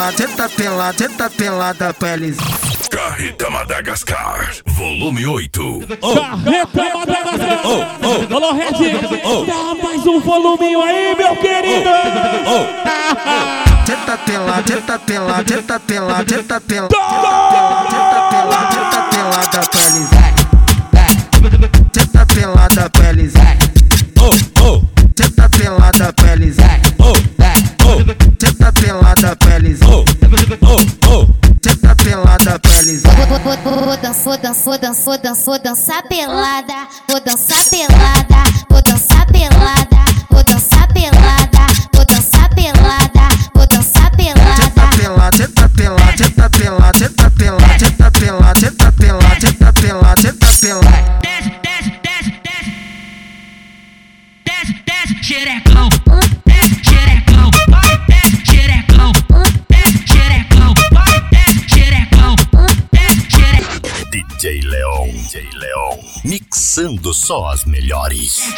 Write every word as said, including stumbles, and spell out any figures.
pelada, cê tá pelada, cê tá pelada, peles. Carreta Madagascar, volume oito. Oh. Carreta Madagascar. Oh, oh. Alô, Red. Oh. Dá mais um voluminho aí, meu querido. Oh. Oh. Cê tá pelada, cê tá pelada, cê tá pelada, cê tá pelada, cê tá pelada, cê tá pelada, peles. Cê tá pelada, peles. Oh, oh. Cê tá pelada, peles. Oh, oh. Cê tá pelada, peles. Oh, oh, oh. Cê tá pelada, peles. Vou dançar, dançar, dançar, dançar, dançar pelada. Vou dançar pelada, vou dançar pelada, vou dançar pelada, vou dançar pelada, vou dançar pelada. Cê tá pelada, cê tá pelada, cê tá pelada, cê tá pelada, cê tá pelada, cê tá pelada, cê tá pelada, cê tá pelada. Desce, desce, desce, desce. Desce, desce, xerecão. Desce, xerecão. Vai, desce, xerecão. Desce, xerecão. Vai, desce, xerecão. Desce, xerecão. D J Leon, D J Leon, mixando só as melhores.